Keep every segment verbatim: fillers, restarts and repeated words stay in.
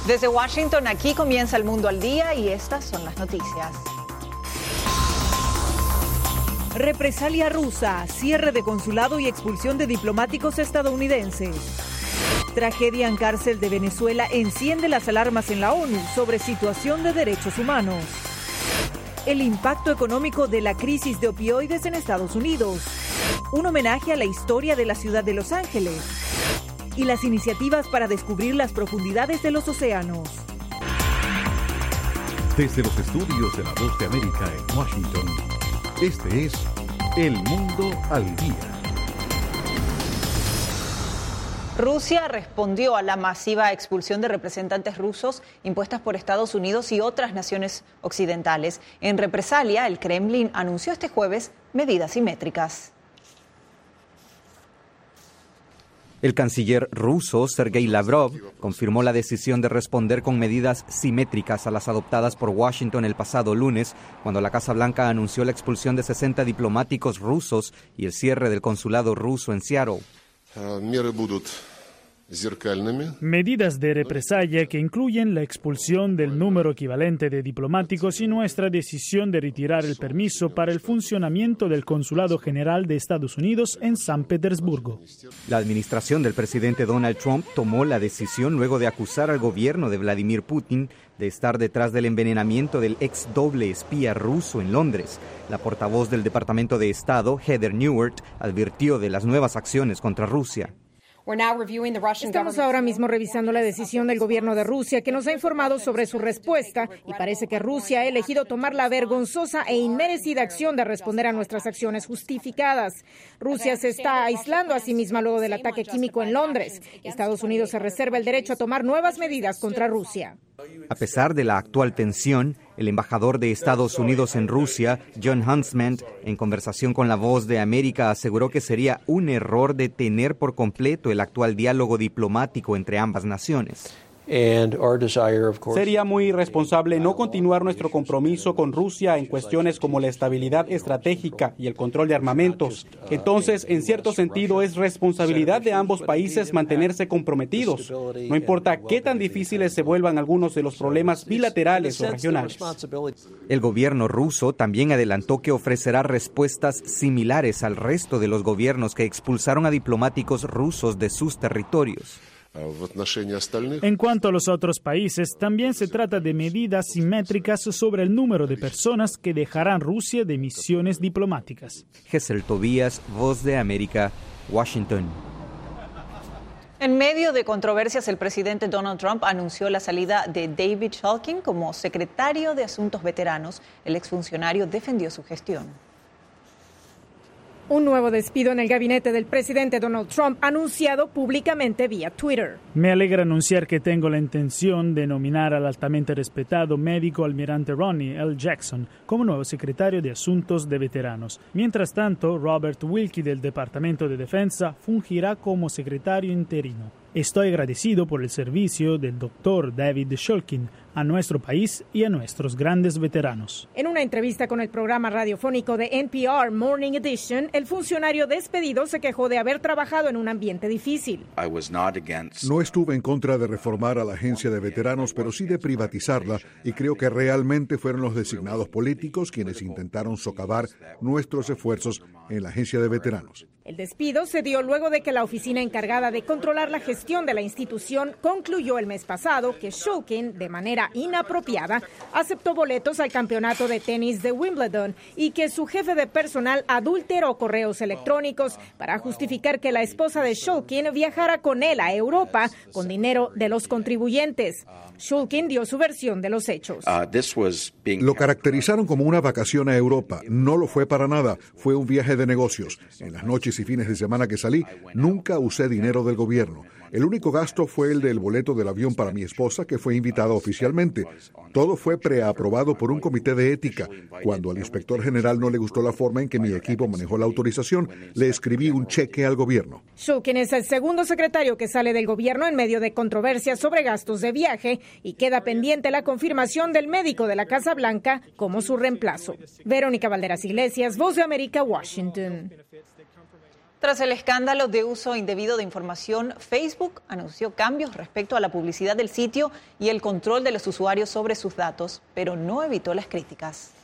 Desde Washington, aquí comienza El Mundo al Día y estas son las noticias. Represalia rusa, cierre de consulado y expulsión de diplomáticos estadounidenses. Tragedia en cárcel de Venezuela enciende las alarmas en la ONU sobre situación de derechos humanos. El impacto económico de la crisis de opioides en Estados Unidos. Un homenaje a la historia de la ciudad de Los Ángeles. Y las iniciativas para descubrir las profundidades de los océanos. Desde los estudios de La Voz de América en Washington, este es El Mundo al Día. Rusia respondió a la masiva expulsión de representantes rusos impuestas por Estados Unidos y otras naciones occidentales. En represalia, el Kremlin anunció este jueves medidas simétricas. El canciller ruso, Sergei Lavrov, confirmó la decisión de responder con medidas simétricas a las adoptadas por Washington el pasado lunes, cuando la Casa Blanca anunció la expulsión de sesenta diplomáticos rusos y el cierre del consulado ruso en Seattle. Medidas de represalia que incluyen la expulsión del número equivalente de diplomáticos y nuestra decisión de retirar el permiso para el funcionamiento del Consulado General de Estados Unidos en San Petersburgo. La administración del presidente Donald Trump tomó la decisión luego de acusar al gobierno de Vladimir Putin de estar detrás del envenenamiento del ex doble espía ruso en Londres. La portavoz del Departamento de Estado, Heather Nauert, advirtió de las nuevas acciones contra Rusia. Estamos ahora mismo revisando la decisión del gobierno de Rusia, que nos ha informado sobre su respuesta, y parece que Rusia ha elegido tomar la vergonzosa e inmerecida acción de responder a nuestras acciones justificadas. Rusia se está aislando a sí misma luego del ataque químico en Londres. Estados Unidos se reserva el derecho a tomar nuevas medidas contra Rusia. A pesar de la actual tensión, el embajador de Estados Unidos en Rusia, Jon Huntsman, en conversación con La Voz de América, aseguró que sería un error detener por completo el actual diálogo diplomático entre ambas naciones. Sería muy irresponsable no continuar nuestro compromiso con Rusia en cuestiones como la estabilidad estratégica y el control de armamentos. Entonces, en cierto sentido, es responsabilidad de ambos países mantenerse comprometidos, no importa qué tan difíciles se vuelvan algunos de los problemas bilaterales o regionales. El gobierno ruso también adelantó que ofrecerá respuestas similares al resto de los gobiernos que expulsaron a diplomáticos rusos de sus territorios. En cuanto a los otros países, también se trata de medidas simétricas sobre el número de personas que dejarán Rusia de misiones diplomáticas. Gesell Tobías, Voz de América, Washington. En medio de controversias, el presidente Donald Trump anunció la salida de David Shulkin como secretario de Asuntos Veteranos. El exfuncionario defendió su gestión. Un nuevo despido en el gabinete del presidente Donald Trump anunciado públicamente vía Twitter. Me alegra anunciar que tengo la intención de nominar al altamente respetado médico almirante Ronnie L. Jackson como nuevo secretario de Asuntos de Veteranos. Mientras tanto, Robert Wilkie del Departamento de Defensa fungirá como secretario interino. Estoy agradecido por el servicio del doctor David Shulkin a nuestro país y a nuestros grandes veteranos. En una entrevista con el programa radiofónico de N P R Morning Edition, el funcionario despedido se quejó de haber trabajado en un ambiente difícil. No estuve en contra de reformar a la agencia de veteranos, pero sí de privatizarla, y creo que realmente fueron los designados políticos quienes intentaron socavar nuestros esfuerzos en la agencia de veteranos. El despido se dio luego de que la oficina encargada de controlar la gestión de la institución concluyó el mes pasado que Shulkin, de manera inapropiada, aceptó boletos al campeonato de tenis de Wimbledon y que su jefe de personal adulteró correos electrónicos para justificar que la esposa de Shulkin viajara con él a Europa con dinero de los contribuyentes. Shulkin dio su versión de los hechos. Lo caracterizaron como una vacación a Europa. No lo fue para nada. Fue un viaje de negocios. En las noches y fines de semana que salí, nunca usé dinero del gobierno. El único gasto fue el del boleto del avión para mi esposa, que fue invitada oficialmente. Todo fue preaprobado por un comité de ética. Cuando al inspector general no le gustó la forma en que mi equipo manejó la autorización, le escribí un cheque al gobierno. Shulkin es el segundo secretario que sale del gobierno en medio de controversias sobre gastos de viaje y queda pendiente la confirmación del médico de la Casa Blanca como su reemplazo. Verónica Valderas Iglesias, Voz de América, Washington. Tras el escándalo de uso indebido de información, Facebook anunció cambios respecto a la publicidad del sitio y el control de los usuarios sobre sus datos, pero no evitó las críticas.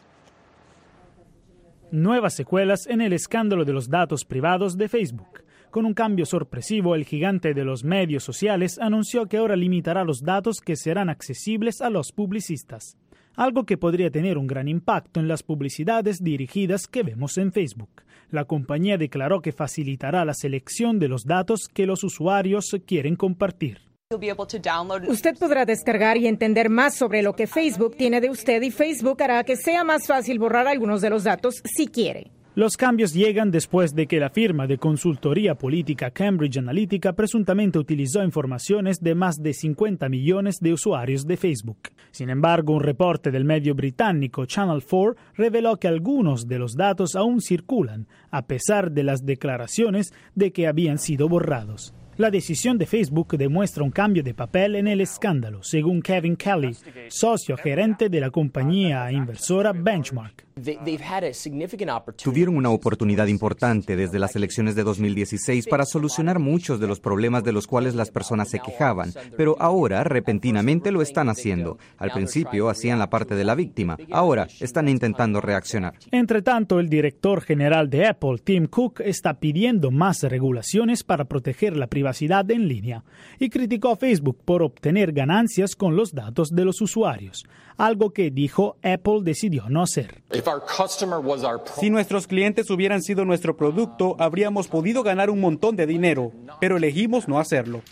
Nuevas secuelas en el escándalo de los datos privados de Facebook. Con un cambio sorpresivo, el gigante de los medios sociales anunció que ahora limitará los datos que serán accesibles a los publicistas, algo que podría tener un gran impacto en las publicidades dirigidas que vemos en Facebook. La compañía declaró que facilitará la selección de los datos que los usuarios quieren compartir. Usted podrá descargar y entender más sobre lo que Facebook tiene de usted y Facebook hará que sea más fácil borrar algunos de los datos si quiere. Los cambios llegan después de que la firma de consultoría política Cambridge Analytica presuntamente utilizó informaciones de más de cincuenta millones de usuarios de Facebook. Sin embargo, un reporte del medio británico Channel cuatro reveló que algunos de los datos aún circulan, a pesar de las declaraciones de que habían sido borrados. La decisión de Facebook demuestra un cambio de papel en el escándalo, según Kevin Kelly, socio gerente de la compañía inversora Benchmark. Tuvieron una oportunidad importante desde las elecciones de dos mil dieciséis para solucionar muchos de los problemas de los cuales las personas se quejaban, pero ahora repentinamente lo están haciendo. Al principio hacían la parte de la víctima, ahora están intentando reaccionar. Entre tanto, el director general de Apple, Tim Cook, está pidiendo más regulaciones para proteger la privacidad en línea y criticó a Facebook por obtener ganancias con los datos de los usuarios, algo que dijo Apple decidió no hacer. Si nuestros clientes hubieran sido nuestro producto, habríamos podido ganar un montón de dinero, pero elegimos no hacerlo.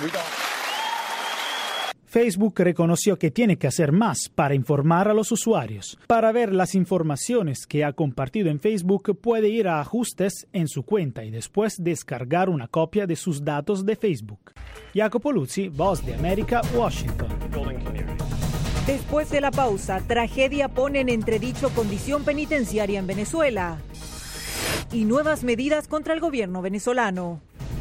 Facebook reconoció que tiene que hacer más para informar a los usuarios. Para ver las informaciones que ha compartido en Facebook, puede ir a ajustes en su cuenta y después descargar una copia de sus datos de Facebook. Jacopo Luzzi, Voz de América, Washington. Después de la pausa, tragedia pone en entredicho condición penitenciaria en Venezuela y nuevas medidas contra el gobierno venezolano.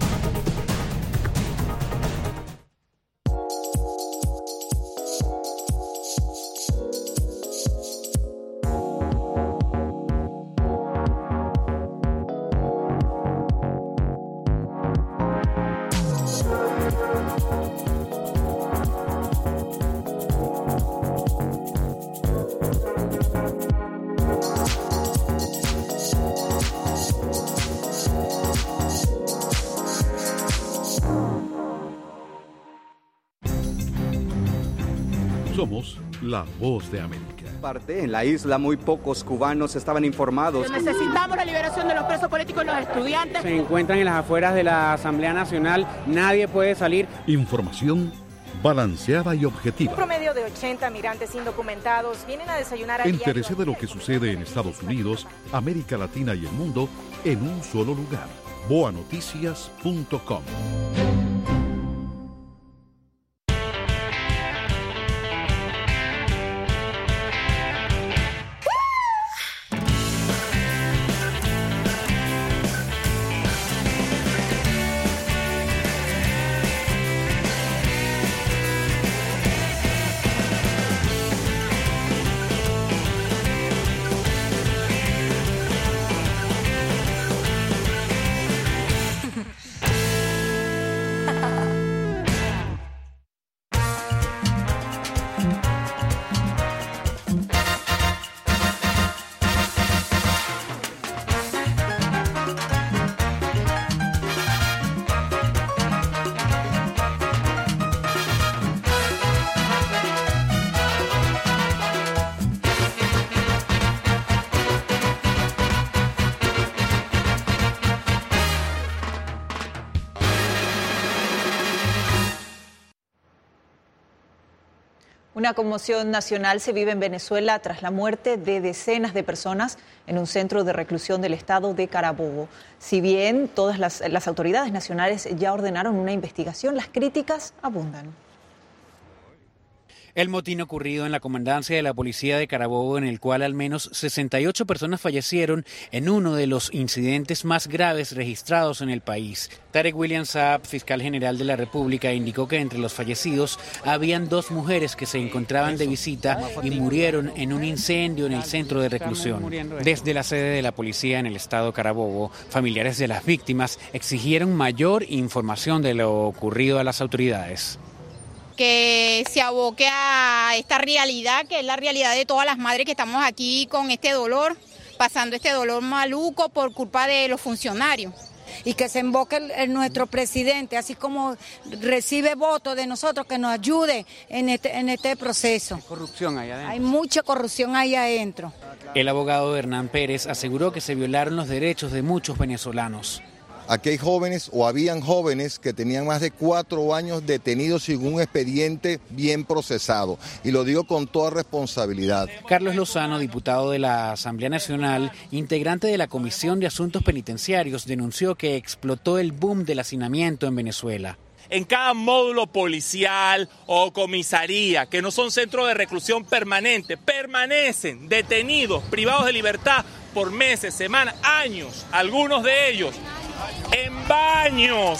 Somos la Voz de América. Parte, en la isla muy pocos cubanos estaban informados. Necesitamos la liberación de los presos políticos y los estudiantes. Se encuentran en las afueras de la Asamblea Nacional, nadie puede salir. Información balanceada y objetiva. Un promedio de ochenta migrantes indocumentados vienen a desayunar a diario. Entérese de lo que sucede en Estados Unidos, América Latina y el mundo en un solo lugar. boa noticias punto com. Una conmoción nacional se vive en Venezuela tras la muerte de decenas de personas en un centro de reclusión del estado de Carabobo. Si bien todas las, las autoridades nacionales ya ordenaron una investigación, las críticas abundan. El motín ocurrido en la comandancia de la policía de Carabobo, en el cual al menos sesenta y ocho personas fallecieron en uno de los incidentes más graves registrados en el país. Tarek William Saab, fiscal general de la República, indicó que entre los fallecidos habían dos mujeres que se encontraban de visita y murieron en un incendio en el centro de reclusión. Desde la sede de la policía en el estado Carabobo, familiares de las víctimas exigieron mayor información de lo ocurrido a las autoridades. Que se aboque a esta realidad, que es la realidad de todas las madres que estamos aquí con este dolor, pasando este dolor maluco por culpa de los funcionarios. Y que se invoque el, el nuestro presidente, así como recibe votos de nosotros, que nos ayude en este, en este proceso. Hay corrupción ahí adentro. Hay mucha corrupción ahí adentro. El abogado Hernán Pérez aseguró que se violaron los derechos de muchos venezolanos. Aquí hay jóvenes o habían jóvenes que tenían más de cuatro años detenidos sin un expediente bien procesado. Y lo digo con toda responsabilidad. Carlos Lozano, diputado de la Asamblea Nacional, integrante de la Comisión de Asuntos Penitenciarios, denunció que explotó el boom del hacinamiento en Venezuela. En cada módulo policial o comisaría, que no son centros de reclusión permanente, permanecen detenidos, privados de libertad por meses, semanas, años, algunos de ellos en baños,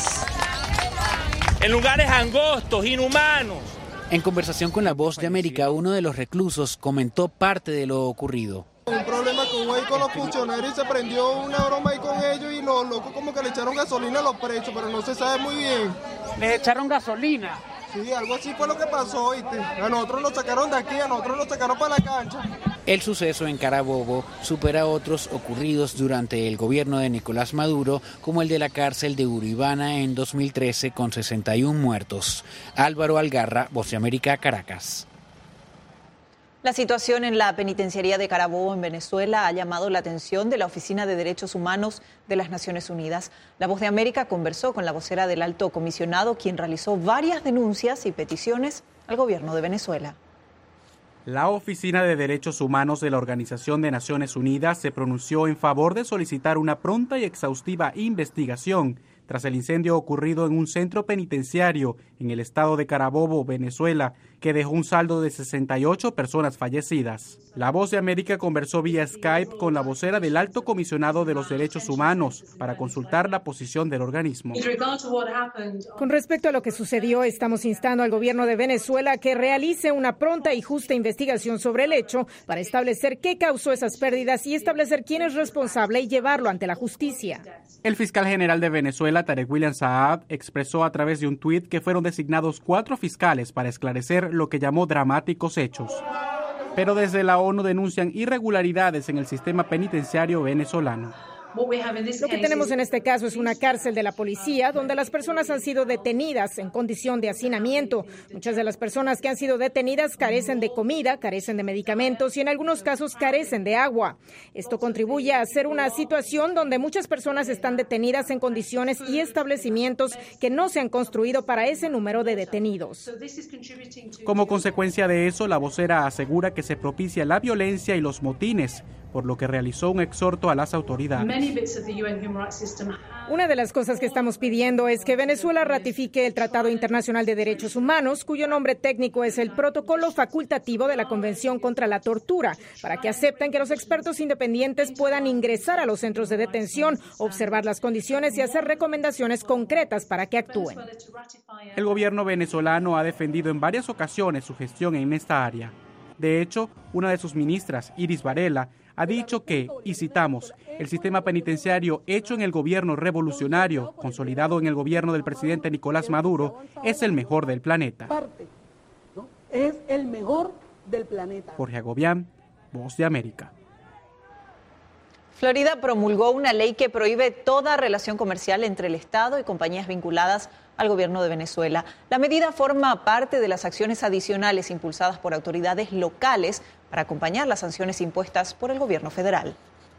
en lugares angostos, inhumanos. En conversación con La Voz de América, uno de los reclusos comentó parte de lo ocurrido. Un problema con, ahí con los funcionarios y se prendió una broma ahí con ellos y los locos como que le echaron gasolina a los presos, pero no se sabe muy bien. ¿Les echaron gasolina? Sí, algo así fue lo que pasó, ¿viste? A nosotros nos sacaron de aquí, a nosotros nos sacaron para la cancha. El suceso en Carabobo supera otros ocurridos durante el gobierno de Nicolás Maduro, como el de la cárcel de Uribana en dos mil trece con sesenta y uno muertos. Álvaro Algarra, Voz de América, Caracas. La situación en la penitenciaría de Carabobo en Venezuela ha llamado la atención de la Oficina de Derechos Humanos de las Naciones Unidas. La Voz de América conversó con la vocera del Alto Comisionado, quien realizó varias denuncias y peticiones al gobierno de Venezuela. La Oficina de Derechos Humanos de la Organización de Naciones Unidas se pronunció en favor de solicitar una pronta y exhaustiva investigación tras el incendio ocurrido en un centro penitenciario en el estado de Carabobo, Venezuela, que dejó un saldo de sesenta y ocho personas fallecidas. La Voz de América conversó vía Skype con la vocera del Alto Comisionado de los Derechos Humanos para consultar la posición del organismo. Con respecto a lo que sucedió, estamos instando al gobierno de Venezuela que realice una pronta y justa investigación sobre el hecho para establecer qué causó esas pérdidas y establecer quién es responsable y llevarlo ante la justicia. El fiscal general de Venezuela, Tarek William Saab, expresó a través de un tuit que fueron designados cuatro fiscales para esclarecer lo que llamó dramáticos hechos. Pero desde la ONU denuncian irregularidades en el sistema penitenciario venezolano. Lo que tenemos en este caso es una cárcel de la policía donde las personas han sido detenidas en condición de hacinamiento. Muchas de las personas que han sido detenidas carecen de comida, carecen de medicamentos y en algunos casos carecen de agua. Esto contribuye a ser una situación donde muchas personas están detenidas en condiciones y establecimientos que no se han construido para ese número de detenidos. Como consecuencia de eso, la vocera asegura que se propicia la violencia y los motines, por lo que realizó un exhorto a las autoridades. Una de las cosas que estamos pidiendo es que Venezuela ratifique el Tratado Internacional de Derechos Humanos, cuyo nombre técnico es el Protocolo Facultativo de la Convención contra la Tortura, para que acepten que los expertos independientes puedan ingresar a los centros de detención, observar las condiciones y hacer recomendaciones concretas para que actúen. El gobierno venezolano ha defendido en varias ocasiones su gestión en esta área. De hecho, una de sus ministras, Iris Varela, ha dicho que, y citamos, el sistema penitenciario hecho en el gobierno revolucionario, consolidado en el gobierno del presidente Nicolás Maduro, es el mejor del planeta. Es el mejor del planeta. Jorge Agobián, Voz de América. Florida promulgó una ley que prohíbe toda relación comercial entre el Estado y compañías vinculadas al gobierno de Venezuela. La medida forma parte de las acciones adicionales impulsadas por autoridades locales para acompañar las sanciones impuestas por el gobierno federal.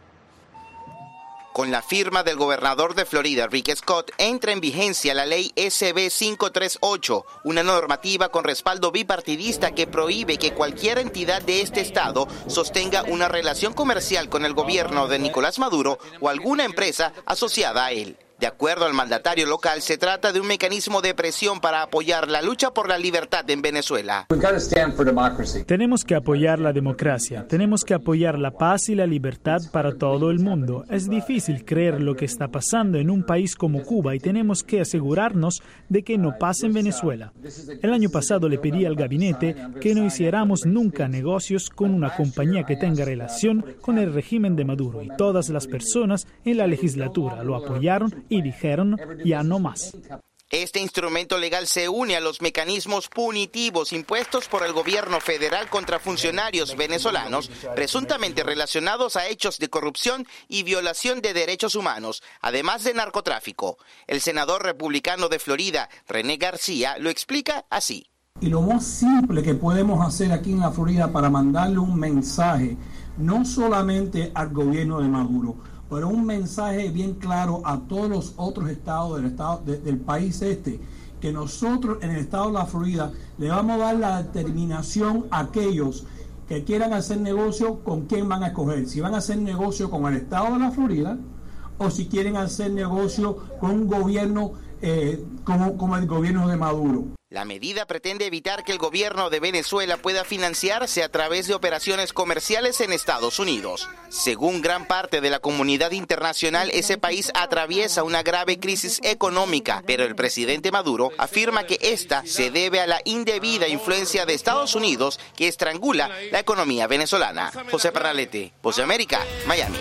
Con la firma del gobernador de Florida, Rick Scott, entra en vigencia la ley S B quinientos treinta y ocho, una normativa con respaldo bipartidista que prohíbe que cualquier entidad de este estado sostenga una relación comercial con el gobierno de Nicolás Maduro o alguna empresa asociada a él. De acuerdo al mandatario local, se trata de un mecanismo de presión para apoyar la lucha por la libertad en Venezuela. Tenemos que apoyar la democracia, tenemos que apoyar la paz y la libertad para todo el mundo. Es difícil creer lo que está pasando en un país como Cuba y tenemos que asegurarnos de que no pase en Venezuela. El año pasado le pedí al gabinete que no hiciéramos nunca negocios con una compañía que tenga relación con el régimen de Maduro y todas las personas en la legislatura lo apoyaron y dijeron ya no más. Este instrumento legal se une a los mecanismos punitivos impuestos por el gobierno federal contra funcionarios venezolanos presuntamente relacionados a hechos de corrupción y violación de derechos humanos, además de narcotráfico. El senador republicano de Florida, René García, lo explica así. Y lo más simple que podemos hacer aquí en la Florida para mandarle un mensaje, no solamente al gobierno de Maduro, pero un mensaje bien claro a todos los otros estados del, estado, de, del país este, que nosotros en el estado de la Florida le vamos a dar la determinación a aquellos que quieran hacer negocio con quién van a escoger, si van a hacer negocio con el estado de la Florida o si quieren hacer negocio con un gobierno eh, como, como el gobierno de Maduro. La medida pretende evitar que el gobierno de Venezuela pueda financiarse a través de operaciones comerciales en Estados Unidos. Según gran parte de la comunidad internacional, ese país atraviesa una grave crisis económica, pero el presidente Maduro afirma que esta se debe a la indebida influencia de Estados Unidos que estrangula la economía venezolana. José Pernalete, Voz de América, Miami.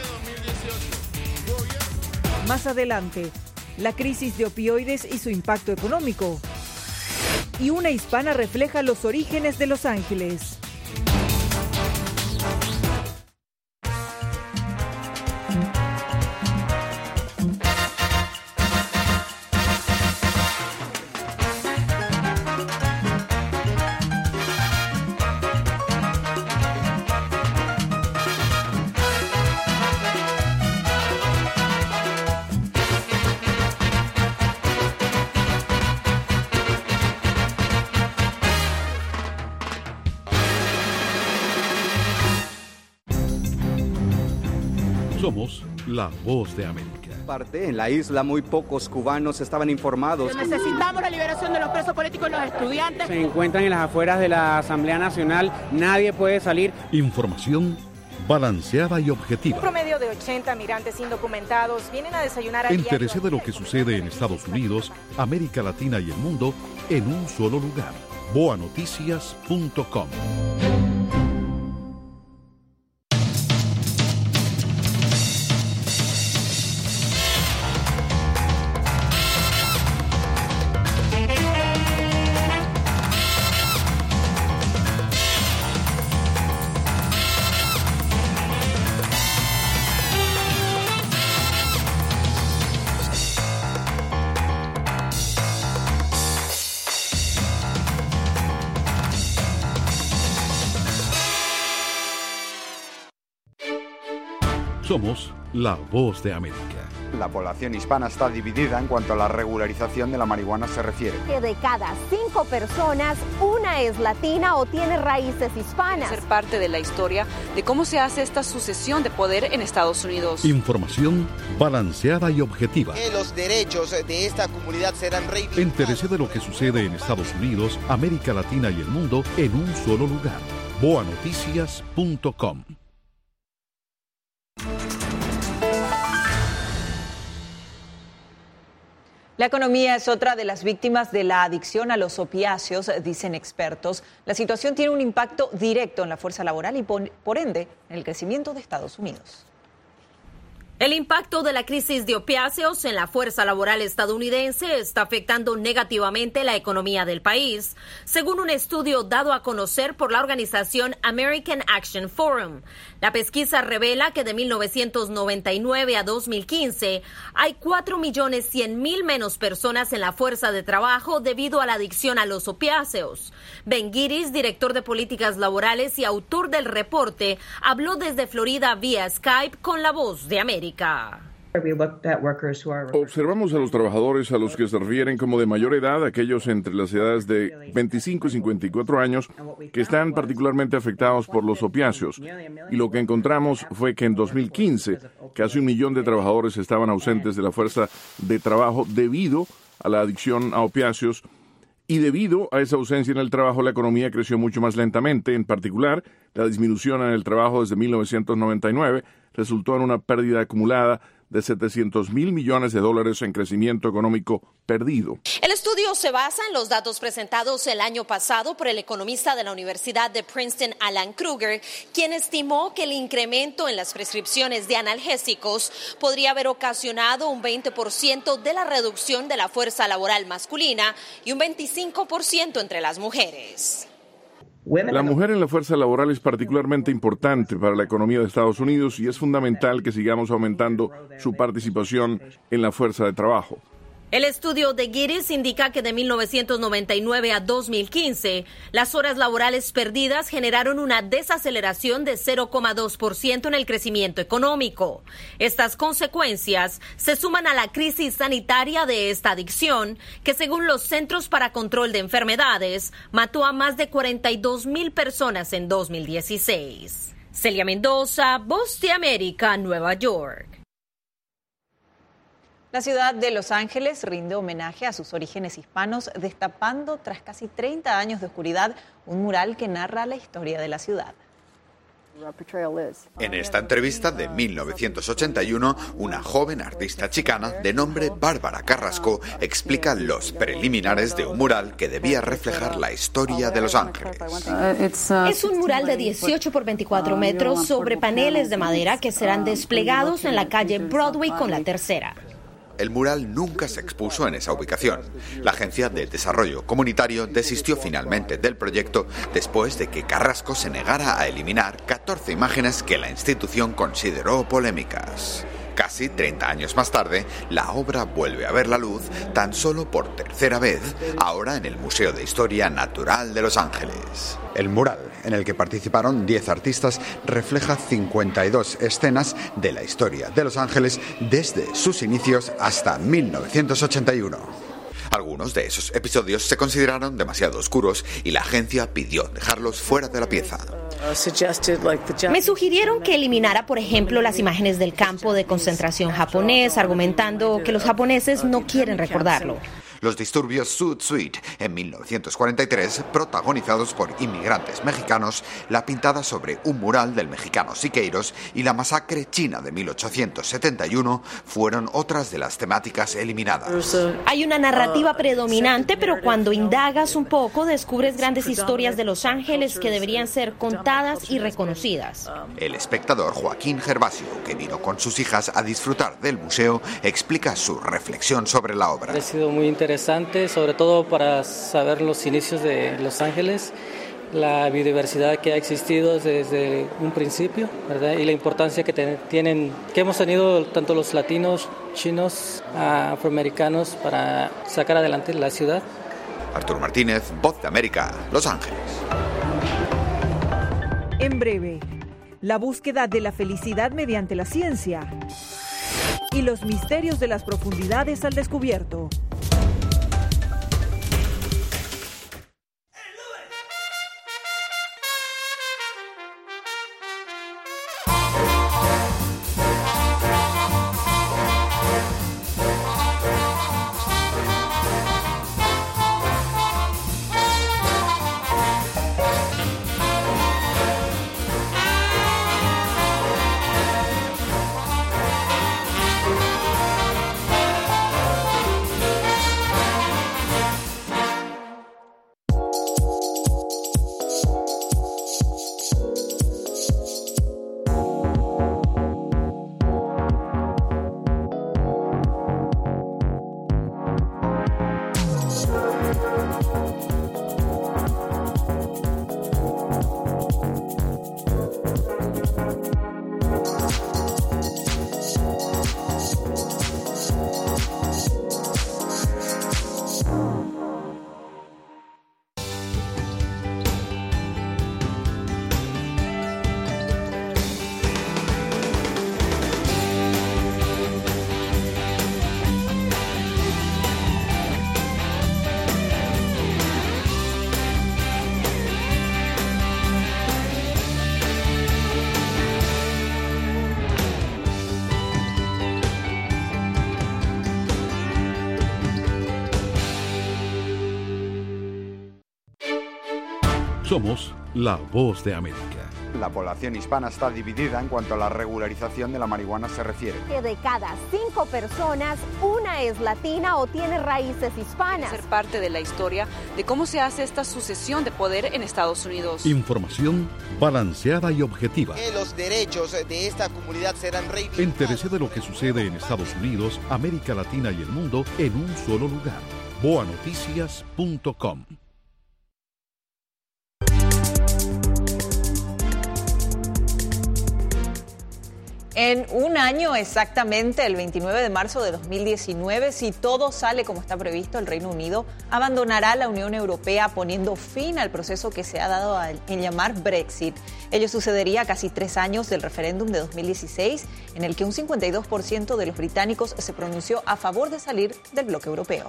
Más adelante, la crisis de opioides y su impacto económico. Y una hispana refleja los orígenes de Los Ángeles. Somos la Voz de América. Parte en la isla muy pocos cubanos estaban informados. Necesitamos la liberación de los presos políticos y los estudiantes. Se encuentran en las afueras de la Asamblea Nacional, nadie puede salir. Información balanceada y objetiva. Un promedio de ochenta migrantes indocumentados vienen a desayunar al Entérese de lo que sucede en Estados Unidos, América Latina y el mundo en un solo lugar. boa noticias punto com. Somos la Voz de América. La población hispana está dividida en cuanto a la regularización de la marihuana se refiere. Que de cada cinco personas, una es latina o tiene raíces hispanas. Ser parte de la historia de cómo se hace esta sucesión de poder en Estados Unidos. Información balanceada y objetiva. Que los derechos de esta comunidad serán reivindicados. Entérese de lo que sucede en Estados Unidos, América Latina y el mundo en un solo lugar. boa noticias punto com. La economía es otra de las víctimas de la adicción a los opiáceos, dicen expertos. La situación tiene un impacto directo en la fuerza laboral y, por ende, en el crecimiento de Estados Unidos. El impacto de la crisis de opiáceos en la fuerza laboral estadounidense está afectando negativamente la economía del país, según un estudio dado a conocer por la organización American Action Forum. La pesquisa revela que de mil novecientos noventa y nueve a dos mil quince hay cuatro millones cien mil menos personas en la fuerza de trabajo debido a la adicción a los opiáceos. Ben Giris, director de políticas laborales y autor del reporte, habló desde Florida vía Skype con La Voz de América. Observamos a los trabajadores a los que se refieren como de mayor edad, aquellos entre las edades de veinticinco y cincuenta y cuatro años, que están particularmente afectados por los opiáceos. Y lo que encontramos fue que en dos mil quince, casi un millón de trabajadores estaban ausentes de la fuerza de trabajo debido a la adicción a opiáceos. Y debido a esa ausencia en el trabajo, la economía creció mucho más lentamente. En particular, la disminución en el trabajo desde mil novecientos noventa y nueve resultó en una pérdida acumulada de setecientos mil millones de dólares en crecimiento económico perdido. El estudio se basa en los datos presentados el año pasado por el economista de la Universidad de Princeton, Alan Kruger, quien estimó que el incremento en las prescripciones de analgésicos podría haber ocasionado un veinte por ciento de la reducción de la fuerza laboral masculina y un veinticinco por ciento entre las mujeres. La mujer en la fuerza laboral es particularmente importante para la economía de Estados Unidos y es fundamental que sigamos aumentando su participación en la fuerza de trabajo. El estudio de Giddens indica que de mil novecientos noventa y nueve a dos mil quince, las horas laborales perdidas generaron una desaceleración de cero coma dos por ciento en el crecimiento económico. Estas consecuencias se suman a la crisis sanitaria de esta adicción, que según los Centros para Control de Enfermedades, mató a más de cuarenta y dos mil personas en dos mil dieciséis. Celia Mendoza, Voz de América, Nueva York. La ciudad de Los Ángeles rinde homenaje a sus orígenes hispanos, destapando tras casi treinta años de oscuridad un mural que narra la historia de la ciudad. En esta entrevista de mil novecientos ochenta y uno, una joven artista chicana de nombre Bárbara Carrasco explica los preliminares de un mural que debía reflejar la historia de Los Ángeles. Es un mural de dieciocho por veinticuatro metros sobre paneles de madera que serán desplegados en la calle Broadway con la Tercera. El mural nunca se expuso en esa ubicación. La Agencia de Desarrollo Comunitario desistió finalmente del proyecto después de que Carrasco se negara a eliminar catorce imágenes que la institución consideró polémicas. Casi treinta años más tarde, la obra vuelve a ver la luz tan solo por tercera vez, ahora en el Museo de Historia Natural de Los Ángeles. El mural, en el que participaron diez artistas, refleja cincuenta y dos escenas de la historia de Los Ángeles desde sus inicios hasta mil novecientos ochenta y uno. Algunos de esos episodios se consideraron demasiado oscuros y la agencia pidió dejarlos fuera de la pieza. Me sugirieron que eliminara, por ejemplo, las imágenes del campo de concentración japonés, argumentando que los japoneses no quieren recordarlo. Los disturbios Sud Suite en mil novecientos cuarenta y tres, protagonizados por inmigrantes mexicanos, la pintada sobre un mural del mexicano Siqueiros y la masacre china de mil ochocientos setenta y uno fueron otras de las temáticas eliminadas. Hay una narrativa predominante, pero cuando indagas un poco descubres grandes historias de Los Ángeles que deberían ser contadas y reconocidas. El espectador Joaquín Gervasio, que vino con sus hijas a disfrutar del museo, explica su reflexión sobre la obra. Ha sido muy interesante. Interesante, sobre todo para saber los inicios de Los Ángeles, la biodiversidad que ha existido desde un principio, ¿verdad? Y la importancia que ten, tienen, que hemos tenido tanto los latinos, chinos, afroamericanos para sacar adelante la ciudad. Arturo Martínez, Voz de América, Los Ángeles. En breve, la búsqueda de la felicidad mediante la ciencia y los misterios de las profundidades al descubierto. Somos la voz de América. La población hispana está dividida en cuanto a la regularización de la marihuana se refiere. Que de cada cinco personas, una es latina o tiene raíces hispanas. Ser parte de la historia de cómo se hace esta sucesión de poder en Estados Unidos. Información balanceada y objetiva. Que los derechos de esta comunidad serán reivindicados. Entérese de lo que sucede en Estados Unidos, América Latina y el mundo en un solo lugar. boa noticias punto com. En un año exactamente, el veintinueve de marzo de dos mil diecinueve, si todo sale como está previsto, el Reino Unido abandonará la Unión Europea poniendo fin al proceso que se ha dado en llamar Brexit. Ello sucedería a casi tres años del referéndum de dos mil dieciséis, en el que un cincuenta y dos por ciento de los británicos se pronunció a favor de salir del bloque europeo.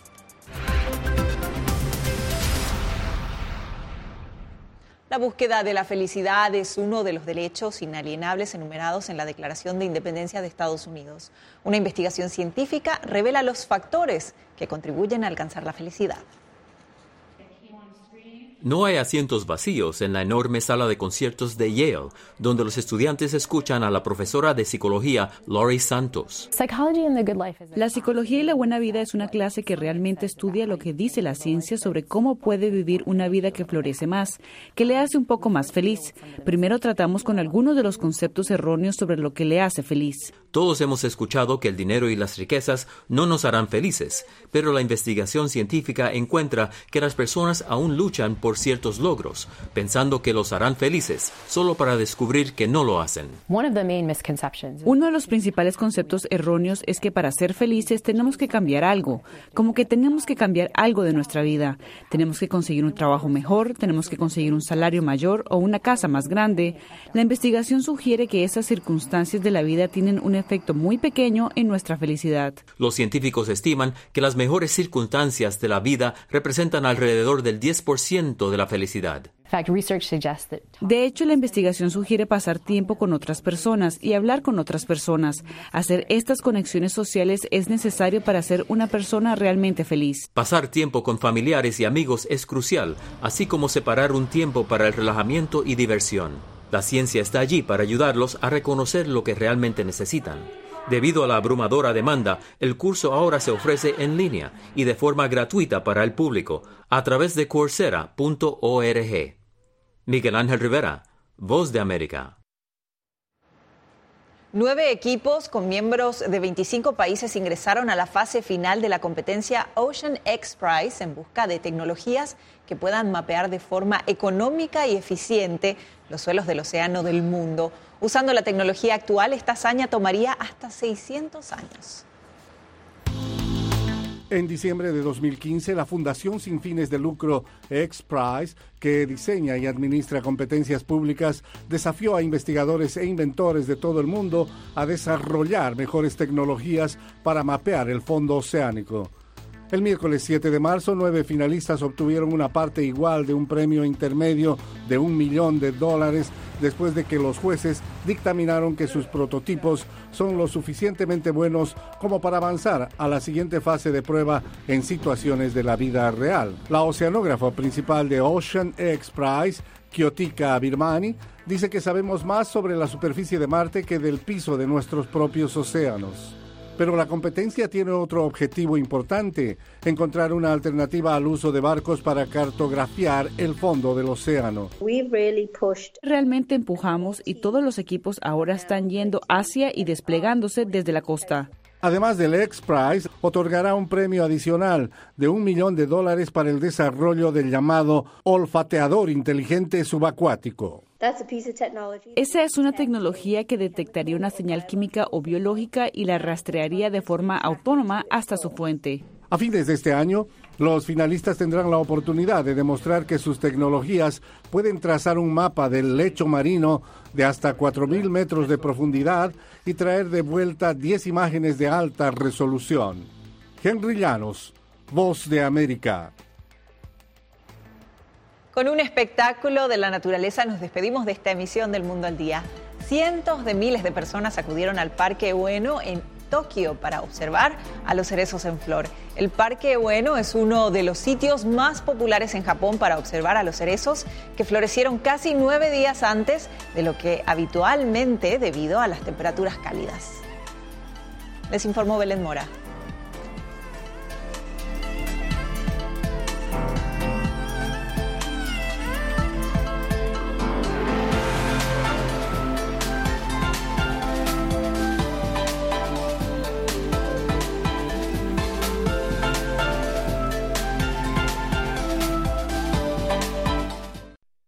La búsqueda de la felicidad es uno de los derechos inalienables enumerados en la Declaración de Independencia de Estados Unidos. Una investigación científica revela los factores que contribuyen a alcanzar la felicidad. No hay asientos vacíos en la enorme sala de conciertos de Yale, donde los estudiantes escuchan a la profesora de psicología, Laurie Santos. La psicología y la buena vida es una clase que realmente estudia lo que dice la ciencia sobre cómo puede vivir una vida que florece más, que le hace un poco más feliz. Primero tratamos con algunos de los conceptos erróneos sobre lo que le hace feliz. Todos hemos escuchado que el dinero y las riquezas no nos harán felices, pero la investigación científica encuentra que las personas aún luchan por ciertos logros, pensando que los harán felices, solo para descubrir que no lo hacen. Uno de los principales conceptos erróneos es que para ser felices tenemos que cambiar algo, como que tenemos que cambiar algo de nuestra vida. Tenemos que conseguir un trabajo mejor, tenemos que conseguir un salario mayor o una casa más grande. La investigación sugiere que esas circunstancias de la vida tienen un efecto muy pequeño en nuestra felicidad. Los científicos estiman que las mejores circunstancias de la vida representan alrededor del diez por ciento de la felicidad. De hecho, la investigación sugiere pasar tiempo con otras personas y hablar con otras personas. Hacer estas conexiones sociales es necesario para ser una persona realmente feliz. Pasar tiempo con familiares y amigos es crucial, así como separar un tiempo para el relajamiento y diversión. La ciencia está allí para ayudarlos a reconocer lo que realmente necesitan. Debido a la abrumadora demanda, el curso ahora se ofrece en línea y de forma gratuita para el público a través de coursera punto org. Miguel Ángel Rivera, Voz de América. Nueve equipos con miembros de veinticinco países ingresaron a la fase final de la competencia Ocean X Prize en busca de tecnologías que puedan mapear de forma económica y eficiente los suelos del océano del mundo. Usando la tecnología actual, esta hazaña tomaría hasta seiscientos años. En diciembre de dos mil quince, la Fundación sin fines de lucro X Prize, que diseña y administra competencias públicas, desafió a investigadores e inventores de todo el mundo a desarrollar mejores tecnologías para mapear el fondo oceánico. El miércoles siete de marzo, nueve finalistas obtuvieron una parte igual de un premio intermedio de un millón de dólares después de que los jueces dictaminaron que sus prototipos son lo suficientemente buenos como para avanzar a la siguiente fase de prueba en situaciones de la vida real. La oceanógrafa principal de Ocean X Prize, Kyotika Birmani, dice que sabemos más sobre la superficie de Marte que del piso de nuestros propios océanos. Pero la competencia tiene otro objetivo importante: encontrar una alternativa al uso de barcos para cartografiar el fondo del océano. Realmente empujamos y todos los equipos ahora están yendo hacia y desplegándose desde la costa. Además del X Prize, otorgará un premio adicional de un millón de dólares para el desarrollo del llamado olfateador inteligente subacuático. Esa es una tecnología que detectaría una señal química o biológica y la rastrearía de forma autónoma hasta su fuente. A fines de este año, los finalistas tendrán la oportunidad de demostrar que sus tecnologías pueden trazar un mapa del lecho marino de hasta cuatro mil metros de profundidad y traer de vuelta diez imágenes de alta resolución. Henry Llanos, Voz de América. Con un espectáculo de la naturaleza nos despedimos de esta emisión del Mundo al Día. Cientos de miles de personas acudieron al Parque Ueno en Tokio para observar a los cerezos en flor. El Parque Ueno es uno de los sitios más populares en Japón para observar a los cerezos que florecieron casi nueve días antes de lo que habitualmente debido a las temperaturas cálidas. Les informó Belén Mora.